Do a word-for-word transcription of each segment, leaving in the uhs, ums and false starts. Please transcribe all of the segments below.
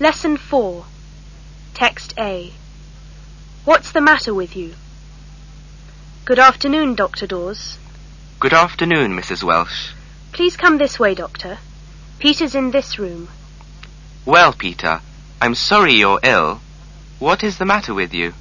Lesson four. Text A. What's the matter with you? Good afternoon, Doctor Dawes. Good afternoon, Missus Welsh. Please come this way, Doctor. Peter's in this room. Well, Peter, I'm sorry you're ill. What is the matter with you?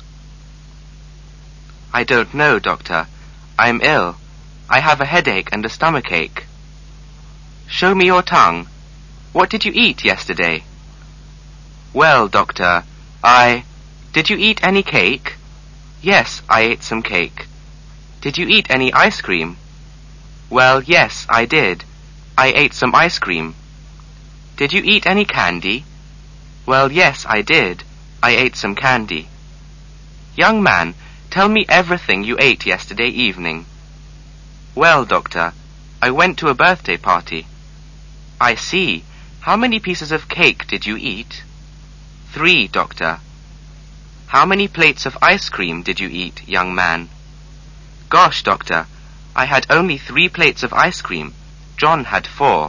I don't know, Doctor. I'm ill. I have a headache and a stomachache. Show me your tongue. What did you eat yesterday? Well, Doctor, I... Did you eat any cake? Yes, I ate some cake. Did you eat any ice cream? Well, yes, I did. I ate some ice cream. Did you eat any candy? Well, yes, I did. I ate some candy. Young man, tell me everything you ate yesterday evening. Well, Doctor, I went to a birthday party. I see. How many pieces of cake did you eat? Three, Doctor. How many plates of ice cream did you eat, young man? Gosh, Doctor, I had only three plates of ice cream. John had four.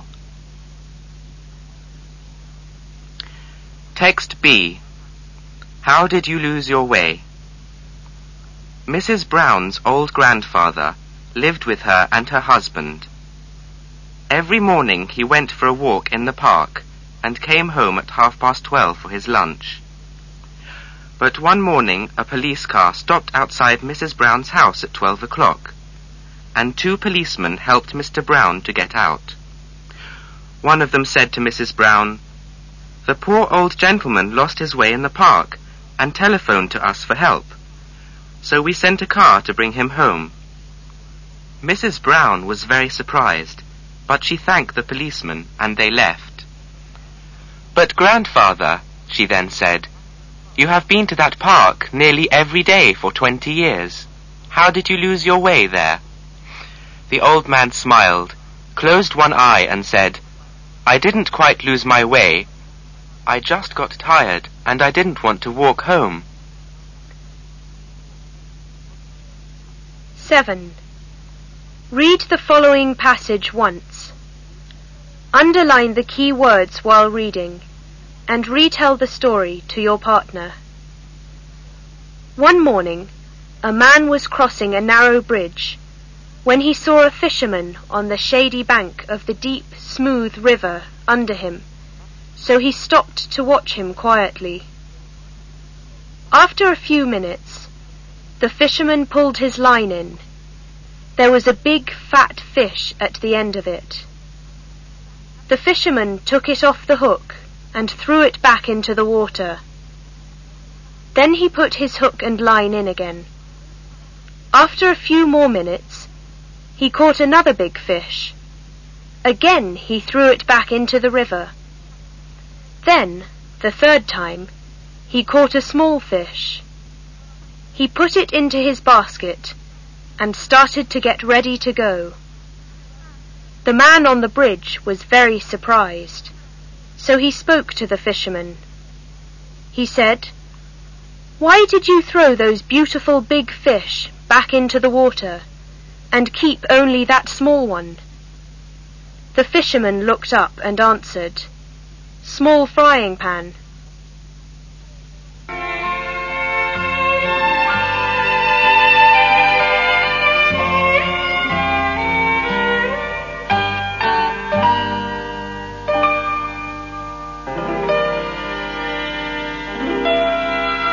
Text B. How did you lose your way? Missus Brown's old grandfather lived with her and her husband. Every morning he went for a walk in the park and came home at half past twelve for his lunch. But one morning a police car stopped outside Missus Brown's house at twelve o'clock, and two policemen helped Mister Brown to get out. One of them said to Missus Brown, "The poor old gentleman lost his way in the park and telephoned to us for help, so we sent a car to bring him home." Missus Brown was very surprised, but she thanked the policeman and they left. "But, grandfather," she then said, "you have been to that park nearly every day for twenty years. How did you lose your way there?" The old man smiled, closed one eye and said, "I didn't quite lose my way. I just got tired and I didn't want to walk home." seven. Read the following passage once. Underline the key words while reading and retell the story to your partner. One morning, a man was crossing a narrow bridge when he saw a fisherman on the shady bank of the deep, smooth river under him, so he stopped to watch him quietly. After a few minutes, the fisherman pulled his line in. There was a big, fat fish at the end of it. The fisherman took it off the hook and threw it back into the water. Then he put his hook and line in again. After a few more minutes, he caught another big fish. Again he threw it back into the river. Then, the third time, he caught a small fish. He put it into his basket and started to get ready to go. The man on the bridge was very surprised, so he spoke to the fisherman. He said, "Why did you throw those beautiful big fish back into the water and keep only that small one?" The fisherman looked up and answered, "Small frying pan."